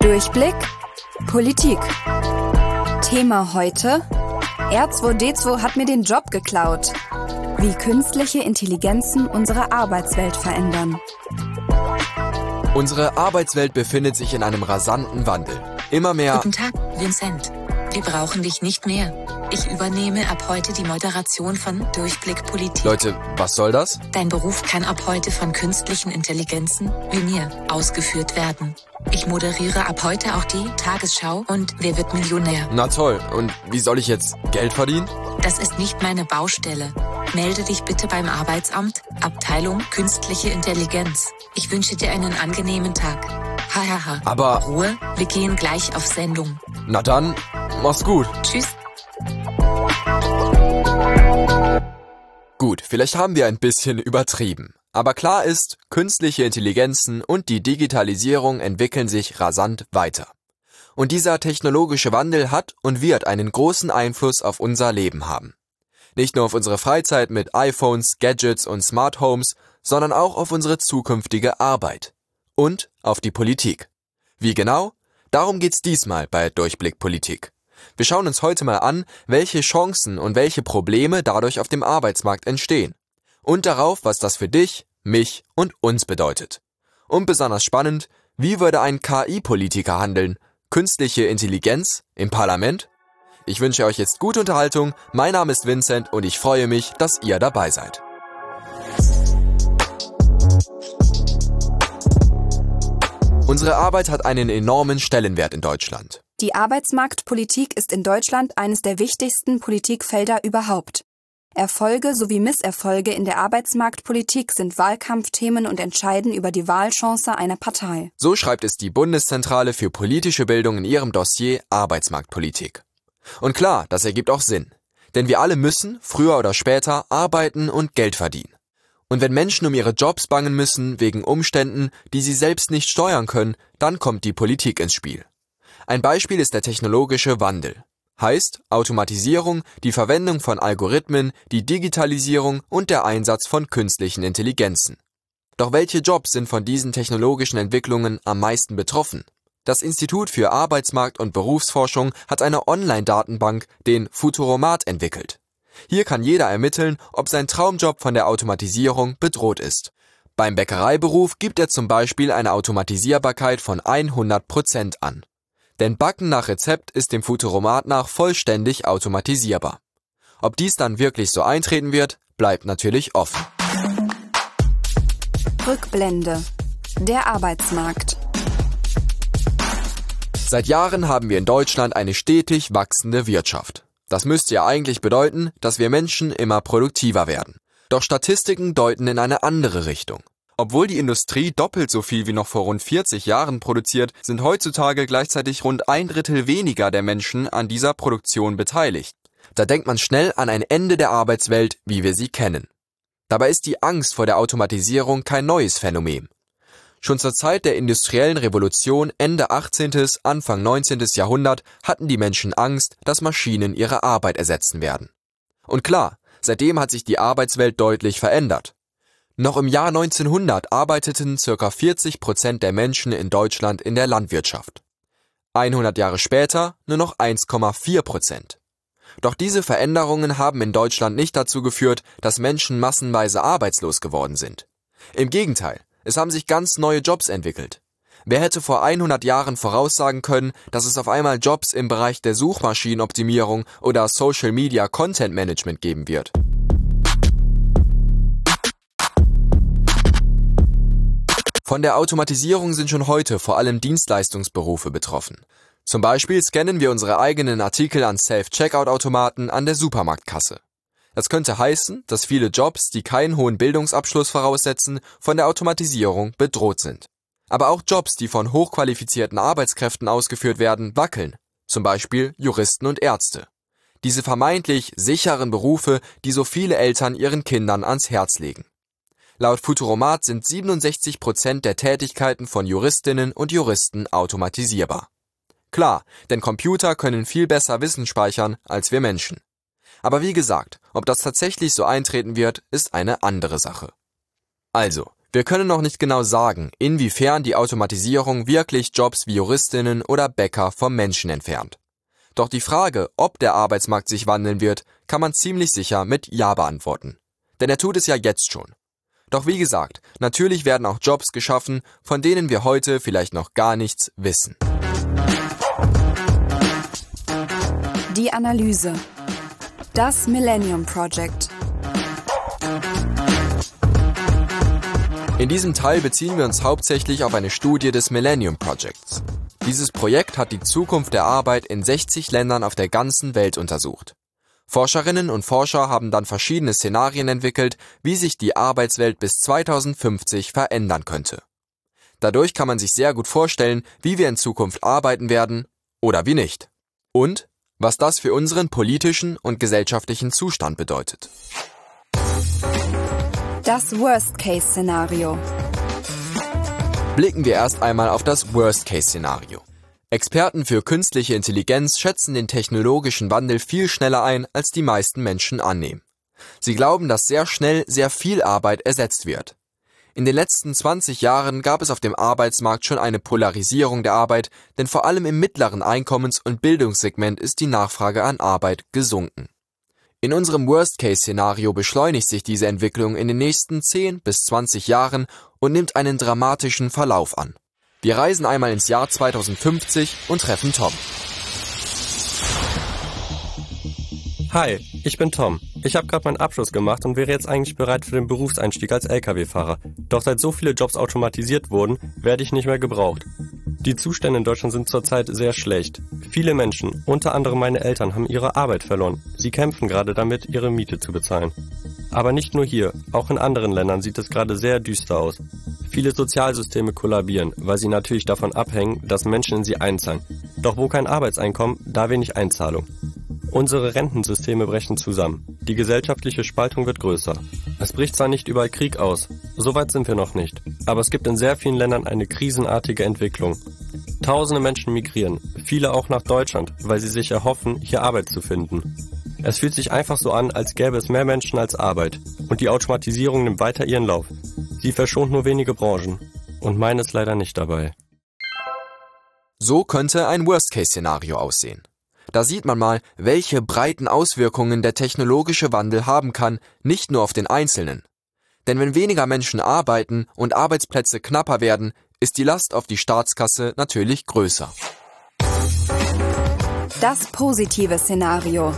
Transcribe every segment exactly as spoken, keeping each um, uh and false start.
Durchblick Politik. Thema heute: R zwei D zwei hat mir den Job geklaut. Wie künstliche Intelligenzen unsere Arbeitswelt verändern. Unsere Arbeitswelt befindet sich in einem rasanten Wandel. Immer mehr... Guten Tag, Vincent. Wir brauchen dich nicht mehr. Ich übernehme ab heute die Moderation von Durchblick Politik. Leute, was soll das? Dein Beruf kann ab heute von künstlichen Intelligenzen, wie mir, ausgeführt werden. Ich moderiere ab heute auch die Tagesschau und Wer wird Millionär? Na toll, und wie soll ich jetzt Geld verdienen? Das ist nicht meine Baustelle. Melde dich bitte beim Arbeitsamt, Abteilung Künstliche Intelligenz. Ich wünsche dir einen angenehmen Tag. Hahaha. Aber... Ruhe, wir gehen gleich auf Sendung. Na dann, mach's gut. Tschüss. Gut, vielleicht haben wir ein bisschen übertrieben. Aber klar ist, künstliche Intelligenzen und die Digitalisierung entwickeln sich rasant weiter. Und dieser technologische Wandel hat und wird einen großen Einfluss auf unser Leben haben. Nicht nur auf unsere Freizeit mit iPhones, Gadgets und Smart Homes, sondern auch auf unsere zukünftige Arbeit. Und auf die Politik. Wie genau? Darum geht's diesmal bei Durchblick Politik. Wir schauen uns heute mal an, welche Chancen und welche Probleme dadurch auf dem Arbeitsmarkt entstehen. Und darauf, was das für dich, mich und uns bedeutet. Und besonders spannend, wie würde ein K I-Politiker handeln? Künstliche Intelligenz im Parlament? Ich wünsche euch jetzt gute Unterhaltung. Mein Name ist Vincent und ich freue mich, dass ihr dabei seid. Unsere Arbeit hat einen enormen Stellenwert in Deutschland. Die Arbeitsmarktpolitik ist in Deutschland eines der wichtigsten Politikfelder überhaupt. Erfolge sowie Misserfolge in der Arbeitsmarktpolitik sind Wahlkampfthemen und entscheiden über die Wahlchance einer Partei. So schreibt es die Bundeszentrale für politische Bildung in ihrem Dossier Arbeitsmarktpolitik. Und klar, das ergibt auch Sinn. Denn wir alle müssen, früher oder später, arbeiten und Geld verdienen. Und wenn Menschen um ihre Jobs bangen müssen, wegen Umständen, die sie selbst nicht steuern können, dann kommt die Politik ins Spiel. Ein Beispiel ist der technologische Wandel. Heißt Automatisierung, die Verwendung von Algorithmen, die Digitalisierung und der Einsatz von künstlichen Intelligenzen. Doch welche Jobs sind von diesen technologischen Entwicklungen am meisten betroffen? Das Institut für Arbeitsmarkt- und Berufsforschung hat eine Online-Datenbank, den Futuromat, entwickelt. Hier kann jeder ermitteln, ob sein Traumjob von der Automatisierung bedroht ist. Beim Bäckereiberuf gibt er zum Beispiel eine Automatisierbarkeit von hundert Prozent an. Denn Backen nach Rezept ist dem Futuromat nach vollständig automatisierbar. Ob dies dann wirklich so eintreten wird, bleibt natürlich offen. Rückblende. Der Arbeitsmarkt. Seit Jahren haben wir in Deutschland eine stetig wachsende Wirtschaft. Das müsste ja eigentlich bedeuten, dass wir Menschen immer produktiver werden. Doch Statistiken deuten in eine andere Richtung. Obwohl die Industrie doppelt so viel wie noch vor rund vierzig Jahren produziert, sind heutzutage gleichzeitig rund ein Drittel weniger der Menschen an dieser Produktion beteiligt. Da denkt man schnell an ein Ende der Arbeitswelt, wie wir sie kennen. Dabei ist die Angst vor der Automatisierung kein neues Phänomen. Schon zur Zeit der industriellen Revolution Ende achtzehnten., Anfang neunzehnten. Jahrhundert hatten die Menschen Angst, dass Maschinen ihre Arbeit ersetzen werden. Und klar, seitdem hat sich die Arbeitswelt deutlich verändert. Noch im Jahr neunzehnhundert arbeiteten ca. vierzig Prozent der Menschen in Deutschland in der Landwirtschaft. hundert Jahre später nur noch eins Komma vier Prozent. Doch diese Veränderungen haben in Deutschland nicht dazu geführt, dass Menschen massenweise arbeitslos geworden sind. Im Gegenteil, es haben sich ganz neue Jobs entwickelt. Wer hätte vor hundert Jahren voraussagen können, dass es auf einmal Jobs im Bereich der Suchmaschinenoptimierung oder Social Media Content Management geben wird? Von der Automatisierung sind schon heute vor allem Dienstleistungsberufe betroffen. Zum Beispiel scannen wir unsere eigenen Artikel an Self-Checkout-Automaten an der Supermarktkasse. Das könnte heißen, dass viele Jobs, die keinen hohen Bildungsabschluss voraussetzen, von der Automatisierung bedroht sind. Aber auch Jobs, die von hochqualifizierten Arbeitskräften ausgeführt werden, wackeln. Zum Beispiel Juristen und Ärzte. Diese vermeintlich sicheren Berufe, die so viele Eltern ihren Kindern ans Herz legen. Laut Futuromat sind siebenundsechzig Prozent der Tätigkeiten von Juristinnen und Juristen automatisierbar. Klar, denn Computer können viel besser Wissen speichern als wir Menschen. Aber wie gesagt, ob das tatsächlich so eintreten wird, ist eine andere Sache. Also, Wir können noch nicht genau sagen, inwiefern die Automatisierung wirklich Jobs wie Juristinnen oder Bäcker vom Menschen entfernt. Doch die Frage, ob der Arbeitsmarkt sich wandeln wird, kann man ziemlich sicher mit Ja beantworten. Denn er tut es ja jetzt schon. Doch wie gesagt, natürlich werden auch Jobs geschaffen, von denen wir heute vielleicht noch gar nichts wissen. Die Analyse. Das Millennium Project. In diesem Teil beziehen wir uns hauptsächlich auf eine Studie des Millennium Projects. Dieses Projekt hat die Zukunft der Arbeit in sechzig Ländern auf der ganzen Welt untersucht. Forscherinnen und Forscher haben dann verschiedene Szenarien entwickelt, wie sich die Arbeitswelt bis zweitausendfünfzig verändern könnte. Dadurch kann man sich sehr gut vorstellen, wie wir in Zukunft arbeiten werden oder wie nicht. Und was das für unseren politischen und gesellschaftlichen Zustand bedeutet. Das Worst-Case-Szenario. Blicken wir erst einmal auf das Worst-Case-Szenario. Experten für künstliche Intelligenz schätzen den technologischen Wandel viel schneller ein, als die meisten Menschen annehmen. Sie glauben, dass sehr schnell sehr viel Arbeit ersetzt wird. In den letzten zwanzig Jahren gab es auf dem Arbeitsmarkt schon eine Polarisierung der Arbeit, denn vor allem im mittleren Einkommens- und Bildungssegment ist die Nachfrage an Arbeit gesunken. In unserem Worst-Case-Szenario beschleunigt sich diese Entwicklung in den nächsten zehn bis zwanzig Jahren und nimmt einen dramatischen Verlauf an. Wir reisen einmal ins Jahr zweitausendfünfzig und treffen Tom. Hi, ich bin Tom. Ich habe gerade meinen Abschluss gemacht und wäre jetzt eigentlich bereit für den Berufseinstieg als L K W-Fahrer. Doch seit so viele Jobs automatisiert wurden, werde ich nicht mehr gebraucht. Die Zustände in Deutschland sind zurzeit sehr schlecht. Viele Menschen, unter anderem meine Eltern, haben ihre Arbeit verloren. Sie kämpfen gerade damit, ihre Miete zu bezahlen. Aber nicht nur hier, auch in anderen Ländern sieht es gerade sehr düster aus. Viele Sozialsysteme kollabieren, weil sie natürlich davon abhängen, dass Menschen in sie einzahlen. Doch wo kein Arbeitseinkommen, da wenig Einzahlung. Unsere Rentensysteme brechen zusammen. Die gesellschaftliche Spaltung wird größer. Es bricht zwar nicht überall Krieg aus, so weit sind wir noch nicht, aber es gibt in sehr vielen Ländern eine krisenartige Entwicklung. Tausende Menschen migrieren, viele auch nach Deutschland, weil sie sich erhoffen, hier Arbeit zu finden. Es fühlt sich einfach so an, als gäbe es mehr Menschen als Arbeit. Und die Automatisierung nimmt weiter ihren Lauf. Sie verschont nur wenige Branchen. Und meine ist leider nicht dabei. So könnte ein Worst-Case-Szenario aussehen. Da sieht man mal, welche breiten Auswirkungen der technologische Wandel haben kann, nicht nur auf den Einzelnen. Denn wenn weniger Menschen arbeiten und Arbeitsplätze knapper werden, ist die Last auf die Staatskasse natürlich größer. Das positive Szenario.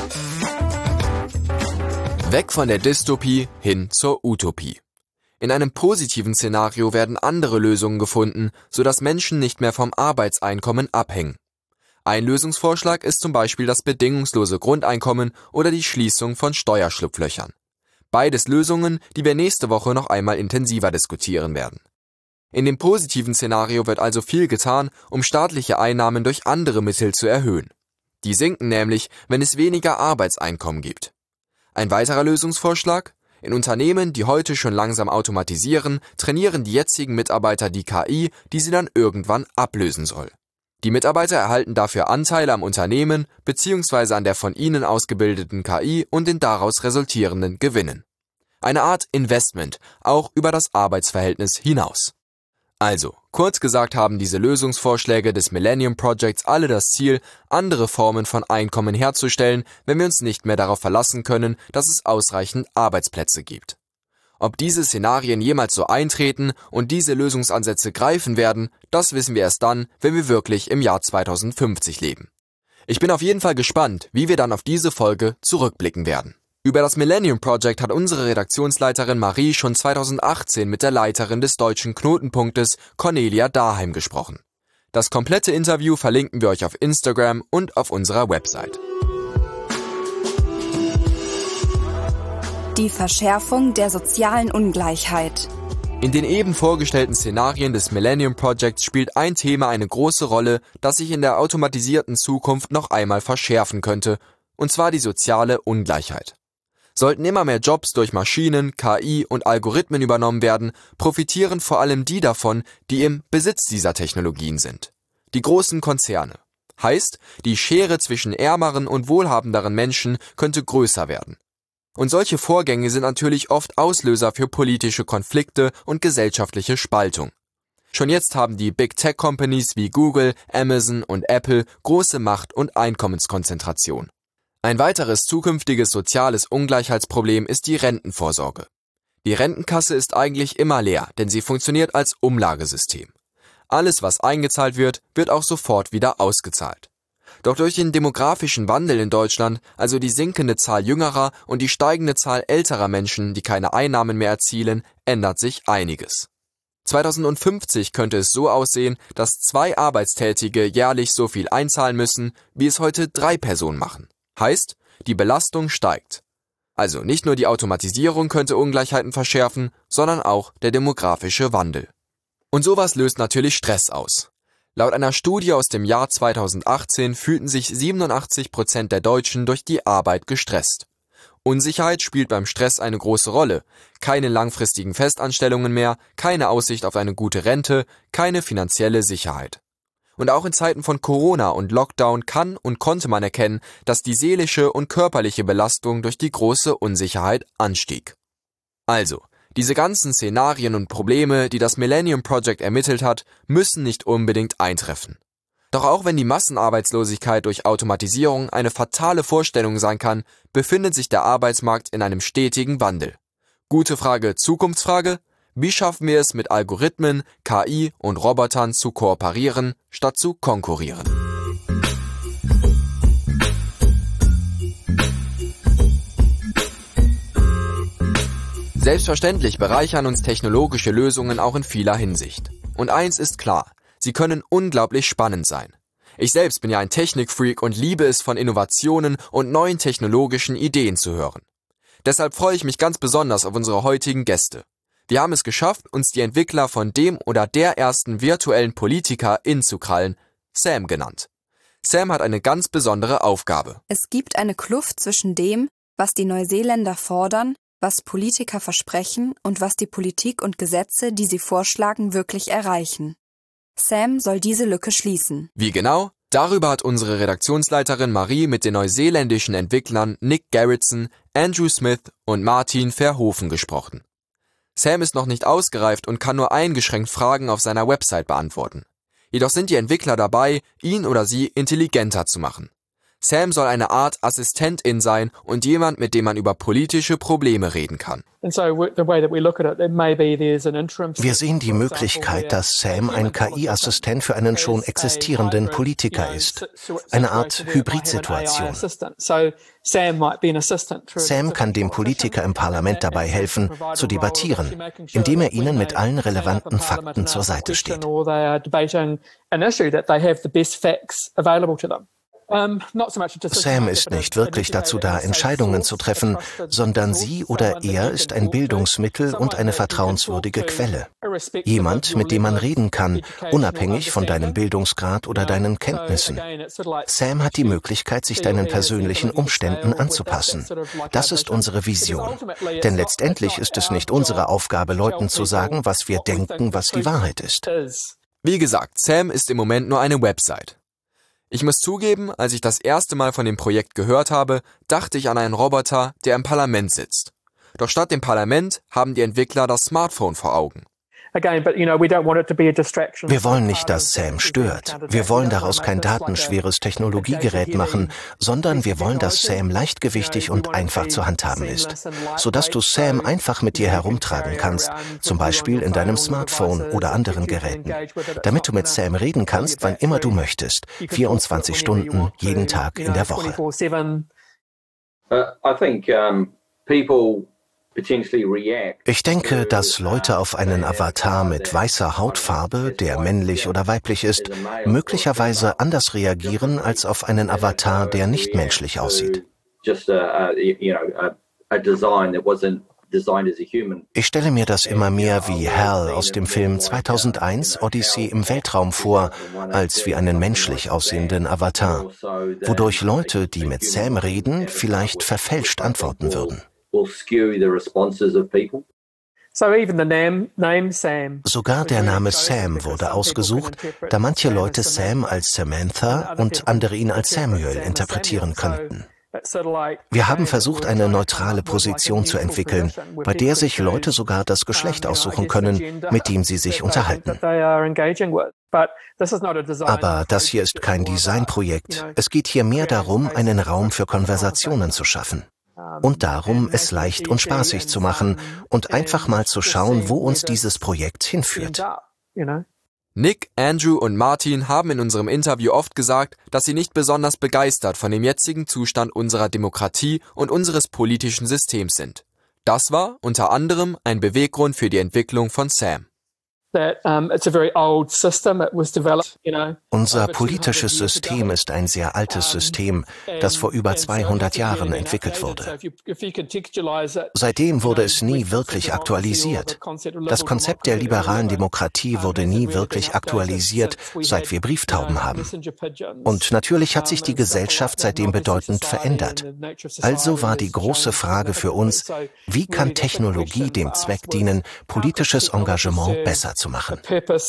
Weg von der Dystopie hin zur Utopie. In einem positiven Szenario werden andere Lösungen gefunden, sodass Menschen nicht mehr vom Arbeitseinkommen abhängen. Ein Lösungsvorschlag ist zum Beispiel das bedingungslose Grundeinkommen oder die Schließung von Steuerschlupflöchern. Beides Lösungen, die wir nächste Woche noch einmal intensiver diskutieren werden. In dem positiven Szenario wird also viel getan, um staatliche Einnahmen durch andere Mittel zu erhöhen. Die sinken nämlich, wenn es weniger Arbeitseinkommen gibt. Ein weiterer Lösungsvorschlag? In Unternehmen, die heute schon langsam automatisieren, trainieren die jetzigen Mitarbeiter die K I, die sie dann irgendwann ablösen soll. Die Mitarbeiter erhalten dafür Anteile am Unternehmen bzw. an der von ihnen ausgebildeten K I und den daraus resultierenden Gewinnen. Eine Art Investment, auch über das Arbeitsverhältnis hinaus. Also, kurz gesagt haben diese Lösungsvorschläge des Millennium Projects alle das Ziel, andere Formen von Einkommen herzustellen, wenn wir uns nicht mehr darauf verlassen können, dass es ausreichend Arbeitsplätze gibt. Ob diese Szenarien jemals so eintreten und diese Lösungsansätze greifen werden, das wissen wir erst dann, wenn wir wirklich im Jahr zweitausendfünfzig leben. Ich bin auf jeden Fall gespannt, wie wir dann auf diese Folge zurückblicken werden. Über das Millennium Project hat unsere Redaktionsleiterin Marie schon zweitausendachtzehn mit der Leiterin des deutschen Knotenpunktes Cornelia Daheim gesprochen. Das komplette Interview verlinken wir euch auf Instagram und auf unserer Website. Die Verschärfung der sozialen Ungleichheit. In den eben vorgestellten Szenarien des Millennium Projects spielt ein Thema eine große Rolle, das sich in der automatisierten Zukunft noch einmal verschärfen könnte, und zwar die soziale Ungleichheit. Sollten immer mehr Jobs durch Maschinen, K I und Algorithmen übernommen werden, profitieren vor allem die davon, die im Besitz dieser Technologien sind. Die großen Konzerne. Heißt, die Schere zwischen ärmeren und wohlhabenderen Menschen könnte größer werden. Und solche Vorgänge sind natürlich oft Auslöser für politische Konflikte und gesellschaftliche Spaltung. Schon jetzt haben die Big Tech Companies wie Google, Amazon und Apple große Macht- und Einkommenskonzentration. Ein weiteres zukünftiges soziales Ungleichheitsproblem ist die Rentenvorsorge. Die Rentenkasse ist eigentlich immer leer, denn sie funktioniert als Umlagesystem. Alles, was eingezahlt wird, wird auch sofort wieder ausgezahlt. Doch durch den demografischen Wandel in Deutschland, also die sinkende Zahl jüngerer und die steigende Zahl älterer Menschen, die keine Einnahmen mehr erzielen, ändert sich einiges. zweitausendfünfzig könnte es so aussehen, dass zwei Arbeitstätige jährlich so viel einzahlen müssen, wie es heute drei Personen machen. Heißt, die Belastung steigt. Also nicht nur die Automatisierung könnte Ungleichheiten verschärfen, sondern auch der demografische Wandel. Und sowas löst natürlich Stress aus. Laut einer Studie aus dem Jahr zweitausendachtzehn fühlten sich siebenundachtzig Prozent der Deutschen durch die Arbeit gestresst. Unsicherheit spielt beim Stress eine große Rolle. Keine langfristigen Festanstellungen mehr, keine Aussicht auf eine gute Rente, keine finanzielle Sicherheit. Und auch in Zeiten von Corona und Lockdown kann und konnte man erkennen, dass die seelische und körperliche Belastung durch die große Unsicherheit anstieg. Also, diese ganzen Szenarien und Probleme, die das Millennium Project ermittelt hat, müssen nicht unbedingt eintreffen. Doch auch wenn die Massenarbeitslosigkeit durch Automatisierung eine fatale Vorstellung sein kann, befindet sich der Arbeitsmarkt in einem stetigen Wandel. Gute Frage, Zukunftsfrage? Wie schaffen wir es, mit Algorithmen, K I und Robotern zu kooperieren, statt zu konkurrieren? Selbstverständlich bereichern uns technologische Lösungen auch in vieler Hinsicht. Und eins ist klar, sie können unglaublich spannend sein. Ich selbst bin ja ein Technikfreak und liebe es, von Innovationen und neuen technologischen Ideen zu hören. Deshalb freue ich mich ganz besonders auf unsere heutigen Gäste. Wir haben es geschafft, uns die Entwickler von dem oder der ersten virtuellen Politiker-In zu krallen, Sam genannt. Sam hat eine ganz besondere Aufgabe. Es gibt eine Kluft zwischen dem, was die Neuseeländer fordern, was Politiker versprechen und was die Politik und Gesetze, die sie vorschlagen, wirklich erreichen. Sam soll diese Lücke schließen. Wie genau? Darüber hat unsere Redaktionsleiterin Marie mit den neuseeländischen Entwicklern Nick Garretson, Andrew Smith und Martin Verhoeven gesprochen. Sam ist noch nicht ausgereift und kann nur eingeschränkt Fragen auf seiner Website beantworten. Jedoch sind die Entwickler dabei, ihn oder sie intelligenter zu machen. Sam soll eine Art Assistentin sein und jemand, mit dem man über politische Probleme reden kann. Wir sehen die Möglichkeit, dass Sam ein K I-Assistent für einen schon existierenden Politiker ist. Eine Art Hybridsituation. Sam kann dem Politiker im Parlament dabei helfen, zu debattieren, indem er ihnen mit allen relevanten Fakten zur Seite steht. Sam ist nicht wirklich dazu da, Entscheidungen zu treffen, sondern sie oder er ist ein Bildungsmittel und eine vertrauenswürdige Quelle. Jemand, mit dem man reden kann, unabhängig von deinem Bildungsgrad oder deinen Kenntnissen. Sam hat die Möglichkeit, sich deinen persönlichen Umständen anzupassen. Das ist unsere Vision. Denn letztendlich ist es nicht unsere Aufgabe, Leuten zu sagen, was wir denken, was die Wahrheit ist. Wie gesagt, Sam ist im Moment nur eine Website. Ich muss zugeben, als ich das erste Mal von dem Projekt gehört habe, dachte ich an einen Roboter, der im Parlament sitzt. Doch statt dem Parlament haben die Entwickler das Smartphone vor Augen. Wir wollen nicht, dass Sam stört. Wir wollen daraus kein datenschweres Technologiegerät machen, sondern wir wollen, dass Sam leichtgewichtig und einfach zu handhaben ist, sodass du Sam einfach mit dir herumtragen kannst, zum Beispiel in deinem Smartphone oder anderen Geräten, damit du mit Sam reden kannst, wann immer du möchtest, vierundzwanzig Stunden, jeden Tag in der Woche. Ich denke, dass Leute auf einen Avatar mit weißer Hautfarbe, der männlich oder weiblich ist, möglicherweise anders reagieren als auf einen Avatar, der nicht menschlich aussieht. Ich stelle mir das immer mehr wie Hal aus dem Film zweitausendeins Odyssee im Weltraum vor, als wie einen menschlich aussehenden Avatar, wodurch Leute, die mit Sam reden, vielleicht verfälscht antworten würden. Sogar der Name Sam wurde ausgesucht, da manche Leute Sam als Samantha und andere ihn als Samuel interpretieren könnten. Wir haben versucht, eine neutrale Position zu entwickeln, bei der sich Leute sogar das Geschlecht aussuchen können, mit dem sie sich unterhalten. Aber das hier ist kein Designprojekt. Es geht hier mehr darum, einen Raum für Konversationen zu schaffen. Und darum, es leicht und spaßig zu machen und einfach mal zu schauen, wo uns dieses Projekt hinführt. Nick, Andrew und Martin haben in unserem Interview oft gesagt, dass sie nicht besonders begeistert von dem jetzigen Zustand unserer Demokratie und unseres politischen Systems sind. Das war unter anderem ein Beweggrund für die Entwicklung von Sam. Unser politisches System ist ein sehr altes System, das vor über zweihundert Jahren entwickelt wurde. Seitdem wurde es nie wirklich aktualisiert. Das Konzept der liberalen Demokratie wurde nie wirklich aktualisiert, seit wir Brieftauben haben. Und natürlich hat sich die Gesellschaft seitdem bedeutend verändert. Also war die große Frage für uns, wie kann Technologie dem Zweck dienen, politisches Engagement besser zu machen.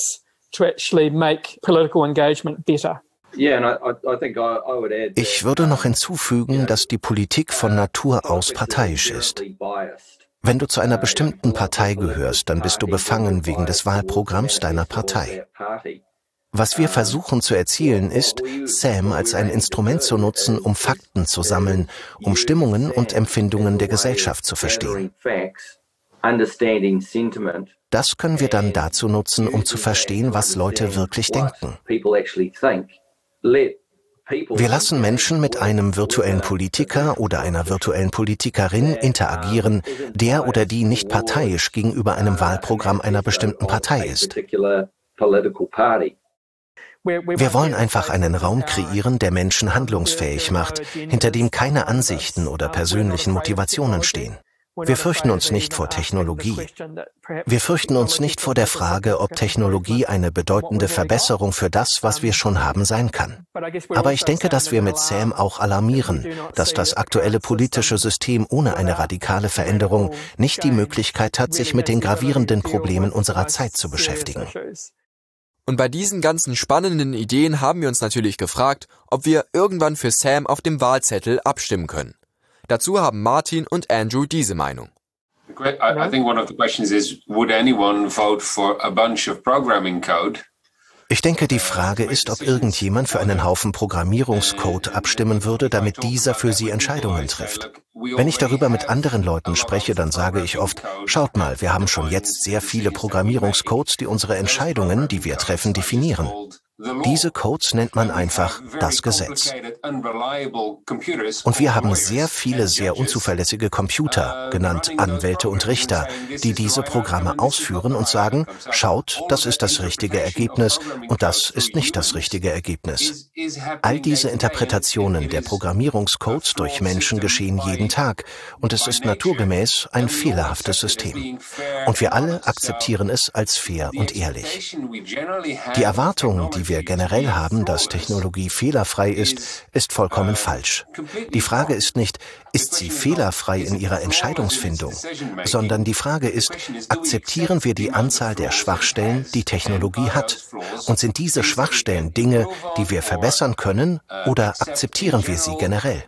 Ich würde noch hinzufügen, dass die Politik von Natur aus parteiisch ist. Wenn du zu einer bestimmten Partei gehörst, dann bist du befangen wegen des Wahlprogramms deiner Partei. Was wir versuchen zu erzielen, ist, Sam als ein Instrument zu nutzen, um Fakten zu sammeln, um Stimmungen und Empfindungen der Gesellschaft zu verstehen. Das können wir dann dazu nutzen, um zu verstehen, was Leute wirklich denken. Wir lassen Menschen mit einem virtuellen Politiker oder einer virtuellen Politikerin interagieren, der oder die nicht parteiisch gegenüber einem Wahlprogramm einer bestimmten Partei ist. Wir wollen einfach einen Raum kreieren, der Menschen handlungsfähig macht, hinter dem keine Ansichten oder persönlichen Motivationen stehen. Wir fürchten uns nicht vor Technologie. Wir fürchten uns nicht vor der Frage, ob Technologie eine bedeutende Verbesserung für das, was wir schon haben, sein kann. Aber ich denke, dass wir mit Sam auch alarmieren, dass das aktuelle politische System ohne eine radikale Veränderung nicht die Möglichkeit hat, sich mit den gravierenden Problemen unserer Zeit zu beschäftigen. Und bei diesen ganzen spannenden Ideen haben wir uns natürlich gefragt, ob wir irgendwann für Sam auf dem Wahlzettel abstimmen können. Dazu haben Martin und Andrew diese Meinung. I think one of the questions is, would anyone vote for a bunch of programming code? Ich denke, die Frage ist, ob irgendjemand für einen Haufen Programmierungscode abstimmen würde, damit dieser für sie Entscheidungen trifft. Wenn ich darüber mit anderen Leuten spreche, dann sage ich oft, schaut mal, wir haben schon jetzt sehr viele Programmierungscodes, die unsere Entscheidungen, die wir treffen, definieren. Diese Codes nennt man einfach das Gesetz. Und wir haben sehr viele sehr unzuverlässige Computer, genannt Anwälte und Richter, die diese Programme ausführen und sagen, schaut, das ist das richtige Ergebnis und das ist nicht das richtige Ergebnis. All diese Interpretationen der Programmierungscodes durch Menschen geschehen jeden Tag und es ist naturgemäß ein fehlerhaftes System. Und wir alle akzeptieren es als fair und ehrlich. Die Erwartung, die wir generell haben, dass Technologie fehlerfrei ist, ist vollkommen falsch. Die Frage ist nicht, ist sie fehlerfrei in ihrer Entscheidungsfindung, sondern die Frage ist, akzeptieren wir die Anzahl der Schwachstellen, die Technologie hat? Und sind diese Schwachstellen Dinge, die wir verbessern können, oder akzeptieren wir sie generell?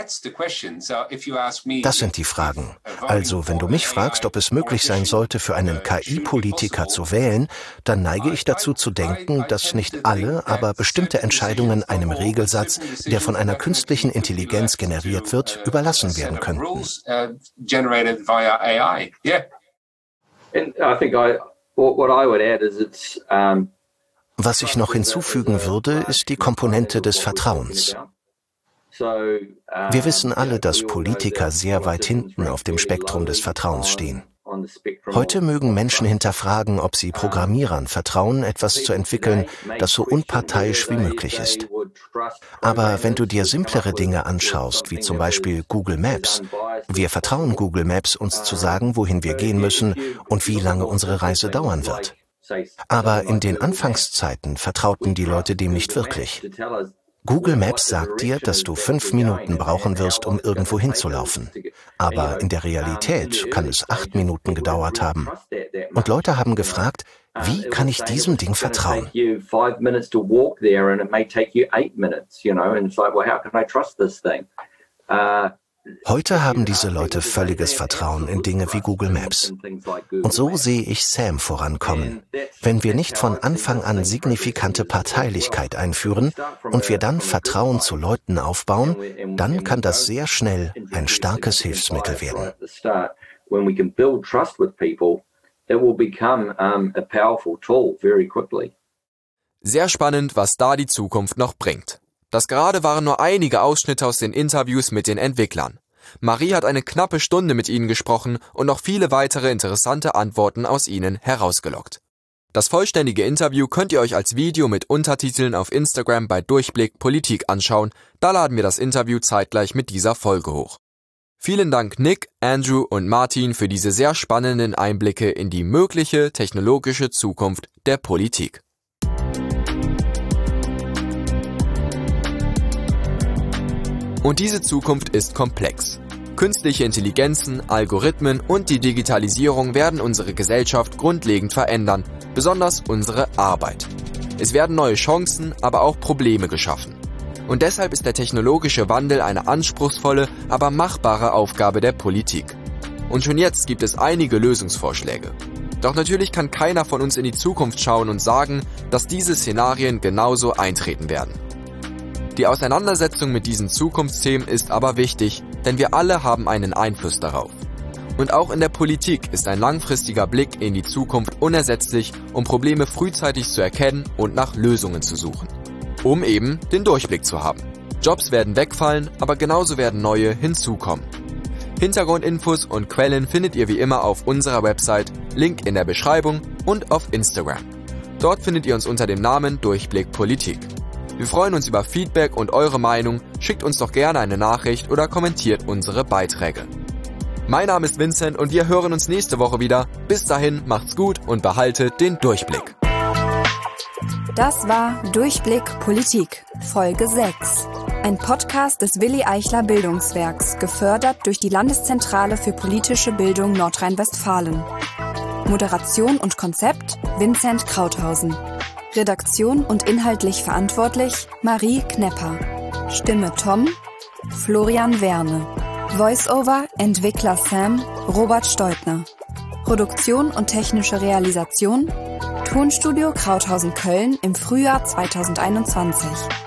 Das sind die Fragen. Also, wenn du mich fragst, ob es möglich sein sollte, für einen K I-Politiker zu wählen, dann neige ich dazu zu denken, dass nicht alle, aber bestimmte Entscheidungen einem Regelsatz, der von einer künstlichen Intelligenz generiert wird, überlassen werden könnten. Was ich noch hinzufügen würde, ist die Komponente des Vertrauens. Wir wissen alle, dass Politiker sehr weit hinten auf dem Spektrum des Vertrauens stehen. Heute mögen Menschen hinterfragen, ob sie Programmierern vertrauen, etwas zu entwickeln, das so unparteiisch wie möglich ist. Aber wenn du dir simplere Dinge anschaust, wie zum Beispiel Google Maps, wir vertrauen Google Maps, uns zu sagen, wohin wir gehen müssen und wie lange unsere Reise dauern wird. Aber in den Anfangszeiten vertrauten die Leute dem nicht wirklich. Google Maps sagt dir, dass du fünf Minuten brauchen wirst, um irgendwo hinzulaufen. Aber in der Realität kann es acht Minuten gedauert haben. Und Leute haben gefragt, wie kann ich diesem Ding vertrauen? Heute haben diese Leute völliges Vertrauen in Dinge wie Google Maps. Und so sehe ich Sam vorankommen. Wenn wir nicht von Anfang an signifikante Parteilichkeit einführen und wir dann Vertrauen zu Leuten aufbauen, dann kann das sehr schnell ein starkes Hilfsmittel werden. Sehr spannend, was da die Zukunft noch bringt. Das gerade waren nur einige Ausschnitte aus den Interviews mit den Entwicklern. Marie hat eine knappe Stunde mit ihnen gesprochen und noch viele weitere interessante Antworten aus ihnen herausgelockt. Das vollständige Interview könnt ihr euch als Video mit Untertiteln auf Instagram bei Durchblick Politik anschauen, da laden wir das Interview zeitgleich mit dieser Folge hoch. Vielen Dank Nick, Andrew und Martin für diese sehr spannenden Einblicke in die mögliche technologische Zukunft der Politik. Und diese Zukunft ist komplex. Künstliche Intelligenzen, Algorithmen und die Digitalisierung werden unsere Gesellschaft grundlegend verändern, besonders unsere Arbeit. Es werden neue Chancen, aber auch Probleme geschaffen. Und deshalb ist der technologische Wandel eine anspruchsvolle, aber machbare Aufgabe der Politik. Und schon jetzt gibt es einige Lösungsvorschläge. Doch natürlich kann keiner von uns in die Zukunft schauen und sagen, dass diese Szenarien genauso eintreten werden. Die Auseinandersetzung mit diesen Zukunftsthemen ist aber wichtig, denn wir alle haben einen Einfluss darauf. Und auch in der Politik ist ein langfristiger Blick in die Zukunft unersetzlich, um Probleme frühzeitig zu erkennen und nach Lösungen zu suchen. Um eben den Durchblick zu haben. Jobs werden wegfallen, aber genauso werden neue hinzukommen. Hintergrundinfos und Quellen findet ihr wie immer auf unserer Website, Link in der Beschreibung und auf Instagram. Dort findet ihr uns unter dem Namen Durchblick Politik. Wir freuen uns über Feedback und eure Meinung, schickt uns doch gerne eine Nachricht oder kommentiert unsere Beiträge. Mein Name ist Vincent und wir hören uns nächste Woche wieder. Bis dahin, macht's gut und behaltet den Durchblick. Das war Durchblick Politik, Folge sechs. Ein Podcast des Willi Eichler Bildungswerks, gefördert durch die Landeszentrale für politische Bildung Nordrhein-Westfalen. Moderation und Konzept Vincent Krauthausen. Redaktion und inhaltlich verantwortlich Marie Knepper. Stimme Tom, Florian Werne. Voice-Over Entwickler Sam, Robert Steutner. Produktion und technische Realisation Tonstudio Krauthausen Köln im Frühjahr zweitausendeinundzwanzig.